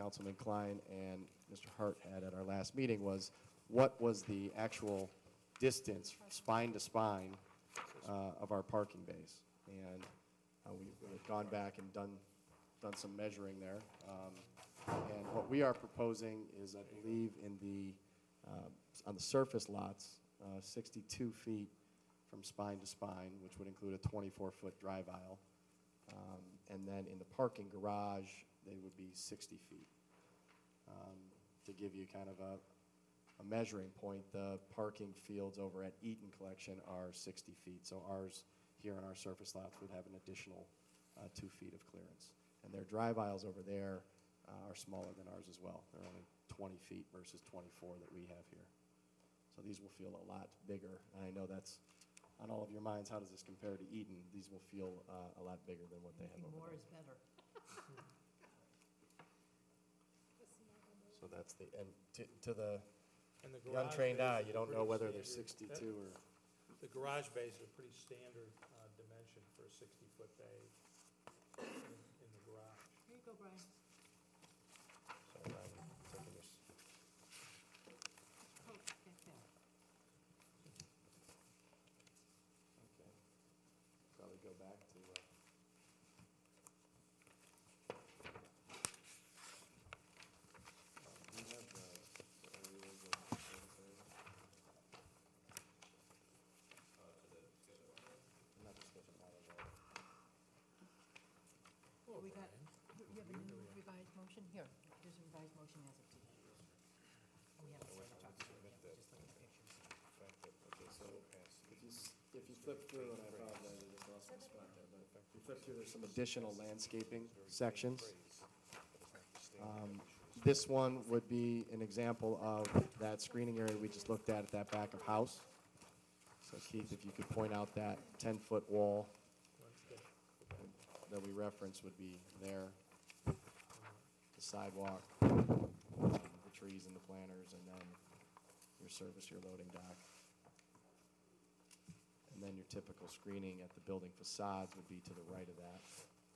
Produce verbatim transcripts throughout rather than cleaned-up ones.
Councilman Klein and Mister Hart had at our last meeting was, what was the actual distance, spine to spine, uh, of our parking bays? And uh, we've we've gone back and done, done some measuring there. Um, And what we are proposing is, I believe, in the, uh, on the surface lots, uh, sixty-two feet from spine to spine, which would include a twenty-four foot drive aisle. Um, And then in the parking garage, they would be sixty feet. Um, To give you kind of a, a measuring point, the parking fields over at Eaton Collection are sixty feet. So ours, here on our surface lots, would have an additional uh, two feet of clearance. And their drive aisles over there uh, are smaller than ours as well. They're only twenty feet versus twenty-four that we have here. So these will feel a lot bigger. And I know that's on all of your minds, how does this compare to Eaton? These will feel uh, a lot bigger than what they have over More there. is better. So that's the, and to, to the And the the garage untrained bays eye, are you don't pretty know whether they're standard. sixty-two or, The garage bays are pretty standard uh, dimension for a sixty-foot bay in in the garage. Here you go, Brian. sorry, I'm taking this. Oh, get that. Okay. Probably go back to, uh, do you have the areas of service area? Not the schedule model, but Oh, we got, you have a new revised motion? Here, here's a revised motion as of today. We haven't started talking about it yet, we're just looking at pictures. Okay, so if you, s- if you flip through, and I apologize, I just lost my spot there, but if you flip through, there's some additional landscaping sections. Um, This one would be an example of that screening area we just looked at at that back of house. So Keith, if you could point out that ten-foot wall that we referenced would be there, the sidewalk, the trees and the planters, and then your service, your loading dock. And then your typical screening at the building facades would be to the right of that.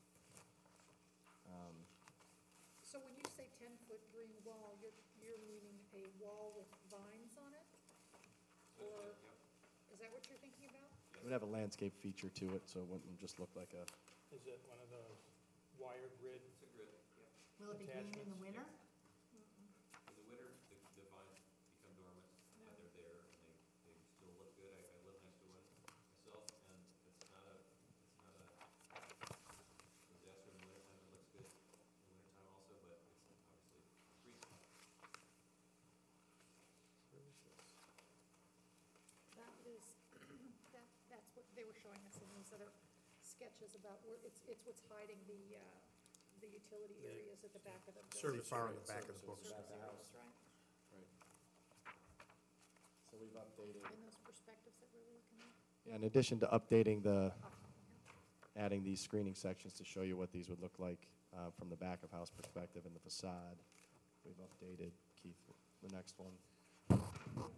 Um, So when you say ten-foot green wall, you're, you're meaning a wall with vines on it? Or, is that what you're thinking about? It would have a landscape feature to it, so it wouldn't just look like a, Is it one of those wire grid? It's a grid, yeah. Will it be green in the Attachments. winter? In the winter, the, the vines become dormant, but they're there, and they, they still look good. I, I live next to one myself, and it's not a, it's not a disaster in the wintertime. It looks good in the wintertime also, but it's obviously freezing. That is, that, that's what they were showing us in these other sketches about where, it's, it's what's hiding the, uh, the utility The areas at the back of the building. Service far in area. the back of the book. Service Back of the areas, house. right? right. So we've updated, In those perspectives that we were looking at? yeah, in addition to updating the, Okay, yeah. adding these screening sections to show you what these would look like uh, from the back of house perspective and the facade, we've updated, Keith, the next one. I was-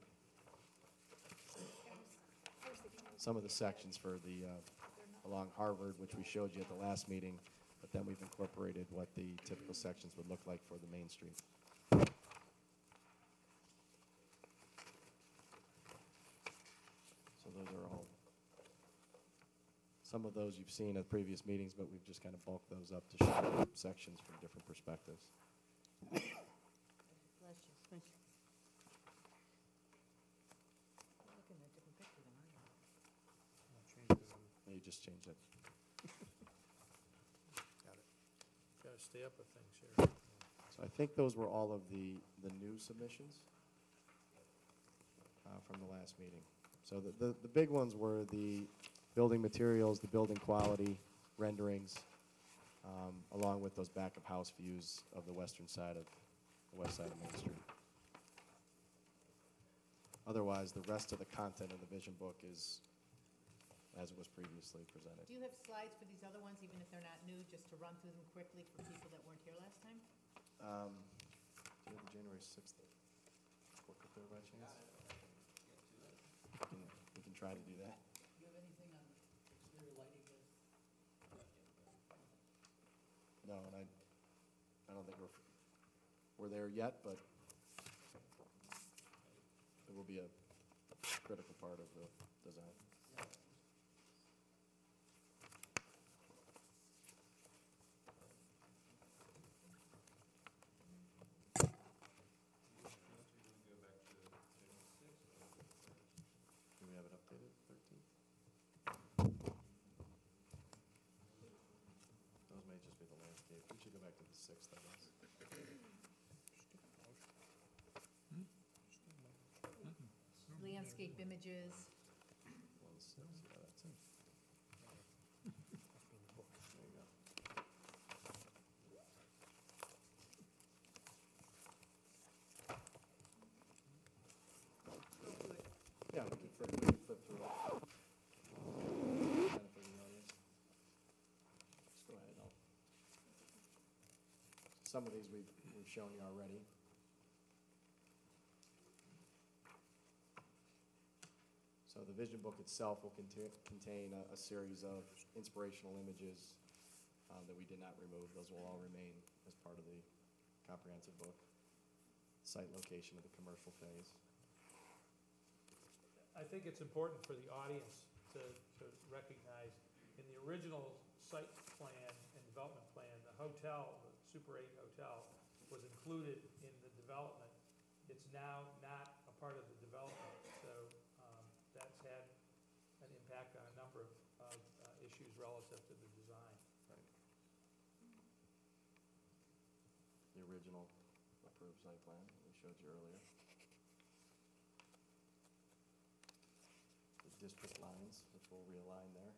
I was thinking those- Some of the sections for the, uh, along Harvard, which we showed you at the last meeting, but then we've incorporated what the typical sections would look like for the Main Street. So those are all, some of those you've seen at previous meetings, but we've just kind of bulked those up to show sections from different perspectives. Bless you. Thank you. You're looking at a different picture than I am. You just changed it. Got it. Got to stay up with things here. So I think those were all of the, the new submissions uh, from the last meeting. So the, the, the big ones were the building materials, the building quality, renderings, um, along with those back of house views of the western side of, the west side of Main Street. Otherwise, the rest of the content of the vision book is as it was previously presented. Do you have slides for these other ones, even if they're not new, just to run through them quickly for people that weren't here last time? Um, do you have the January sixth book up there by chance? We can, we can try to do that. Do you have anything on exterior lighting? No, and I, I don't think we're, we're there yet, but it will be a critical part of the design. Do we have it updated, thirteenth? Those may just be the landscape. We should go back to the sixth, I guess. Landscape images, One six, yeah, that's it. There you go. Yeah, we can flip, we can flip through it. Benefit of the audience. Just go ahead, I'll. Some of these we've, we've shown you already. So the vision book itself will contain, contain a, a series of inspirational images um, that we did not remove. Those will all remain as part of the comprehensive book. Site location of the commercial phase. I think it's important for the audience to, to recognize, in the original site plan and development plan, the hotel, the Super eight Hotel, was included in the development. It's now not a part of the development, so um, that's had an impact on a number of, of uh, issues relative to the design. Right. The original approved site plan that we showed you earlier. The district lines, which we'll realign there.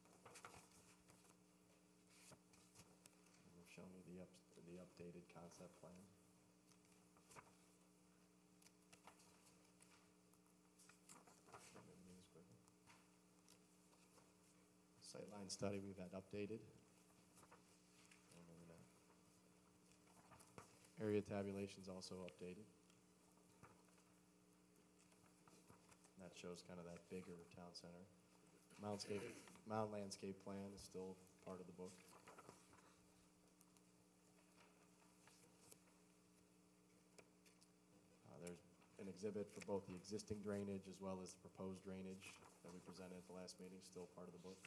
And we've shown you the up, the updated concept plan. Maybe this quickly. Sightline study we've had updated. Oh, maybe not. Area tabulations also updated. And that shows kind of that bigger town center. Moundscape, mound landscape plan is still part of the book. Uh, there's an exhibit for both the existing drainage as well as the proposed drainage that we presented at the last meeting, still part of the book.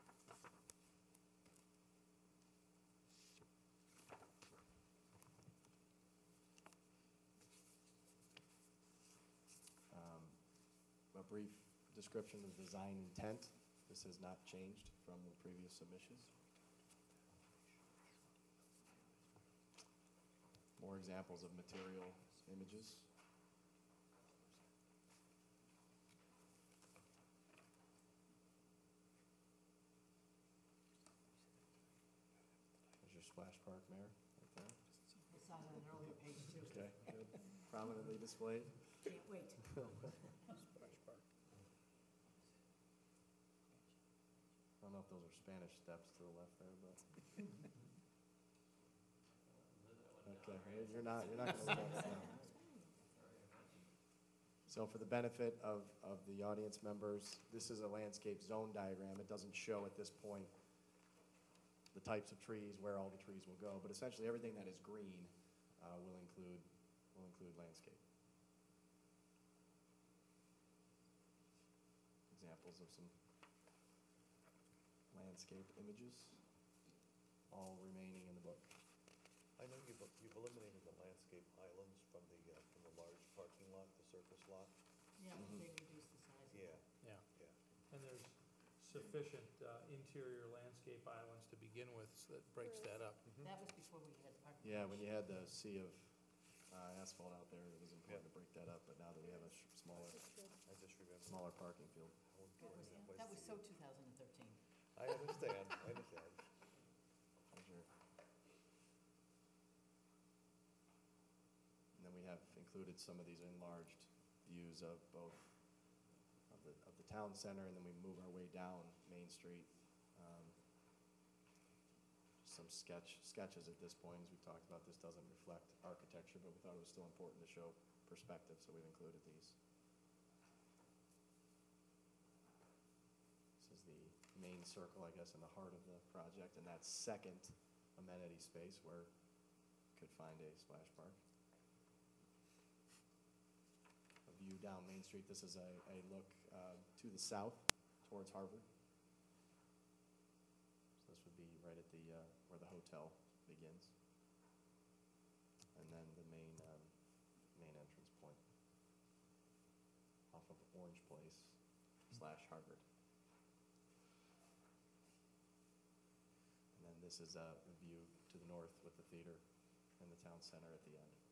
Um, A brief description of design intent. This has not changed from the previous submissions. More examples of material images. There's your splash park, Mayor, right there. I saw that on an earlier page too. Okay, good. Prominently displayed. Can't wait. I don't know if those are Spanish steps to the left there, but. Okay, you're not, you're not gonna look at it now. So for the benefit of, of the audience members, this is a landscape zone diagram. It doesn't show at this point the types of trees, where all the trees will go, but essentially everything that is green uh, will include, will include landscape. Examples of some landscape images, all remaining in the book. I know you've, you've eliminated the landscape islands from the, uh, from the large parking lot, the surface lot. Yeah, Mhm. they reduced the size. of it. Yeah, Yeah, yeah. and there's sufficient uh, interior landscape islands to begin with so that breaks that up. That was before we had parking. Yeah, when you had the sea of uh, asphalt out there, it was important to break that up, but now that we have a sh- smaller, I just remember. smaller parking field. how That was, important it that was to so you. two thousand thirteen. I understand, I understand. Sure. And then we have included some of these enlarged views of both of the, of the town center, and then we move our way down Main Street. Um, Some sketch, sketches at this point, as we've talked about, this doesn't reflect architecture, but we thought it was still important to show perspective, so we've included these. This is the main circle, I guess, in the heart of the project, and that second amenity space where you could find a splash park. view down Main Street. This is a, a look uh, to the south towards Harvard. So this would be right at the, uh, where the hotel begins. And then the main, um, main entrance point off of Orange Place slash Harvard. And then this is a a view to the north with the theater and the town center at the end.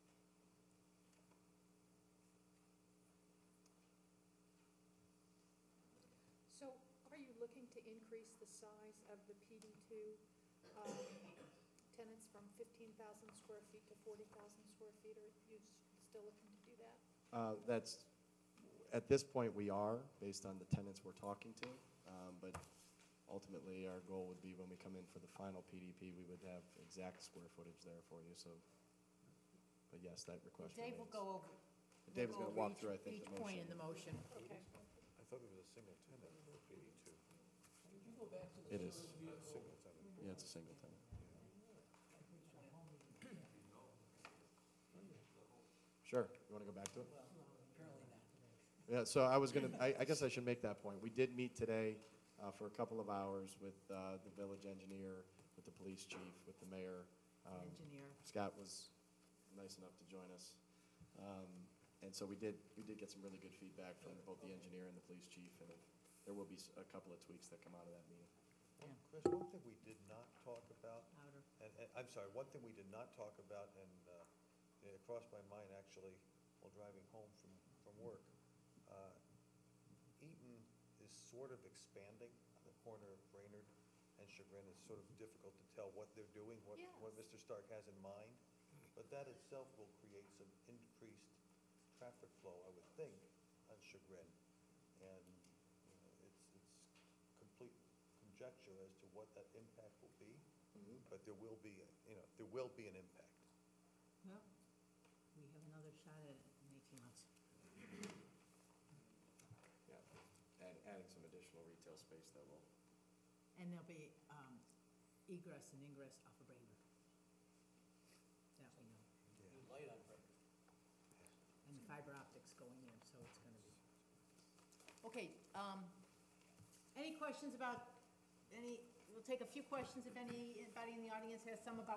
So are you looking to increase the size of the P D two um, tenants from fifteen thousand square feet to forty thousand square feet? Are you s- still looking to do that? Uh, That's, at this point, we are, based on the tenants we're talking to. Um, But ultimately, our goal would be when we come in for the final P D P, we would have exact square footage there for you, so. But yes, that request remains. Dave will go over. And David's we'll gonna go walk over through, I each- think, the Each point in motion. the motion. Okay. I thought it was a single tenant for P D two. Could you go back to the It is. service vehicle? Single tenant. Yeah, it's a single tenant. Sure, you wanna go back to it? Well, apparently not. Yeah, so I was gonna, I, I guess I should make that point. We did meet today uh, for a couple of hours with uh, the village engineer, with the police chief, with the mayor. Um, Engineer. Scott was nice enough to join us. Um, And so we did, we did get some really good feedback from both the engineer and the police chief, and there will be s- a couple of tweaks that come out of that meeting. Yeah. Chris, one thing we did not talk about, Louder. and, and, I'm sorry, one thing we did not talk about, and, uh, it crossed my mind actually while driving home from, from work. Uh, Eaton is sort of expanding on the corner of Brainerd and Chagrin. It's sort of difficult to tell what they're doing, what, what Yes. Mister Stark has in mind. But that itself will create some increased traffic flow, I would think, on Chagrin. And, you know, it's, it's complete conjecture as to what that impact will be, but there will be, you know, there will be an impact. Well, we have another shot at it in eighteen months. Yeah, and adding some additional retail space that will, And there'll be um, egress and ingress off of Brainerd. That we know. New light on Brendan. And fiber optics going in, so it's gonna be. Okay, um, any questions about, any, we'll take a few questions if anybody in the audience has some about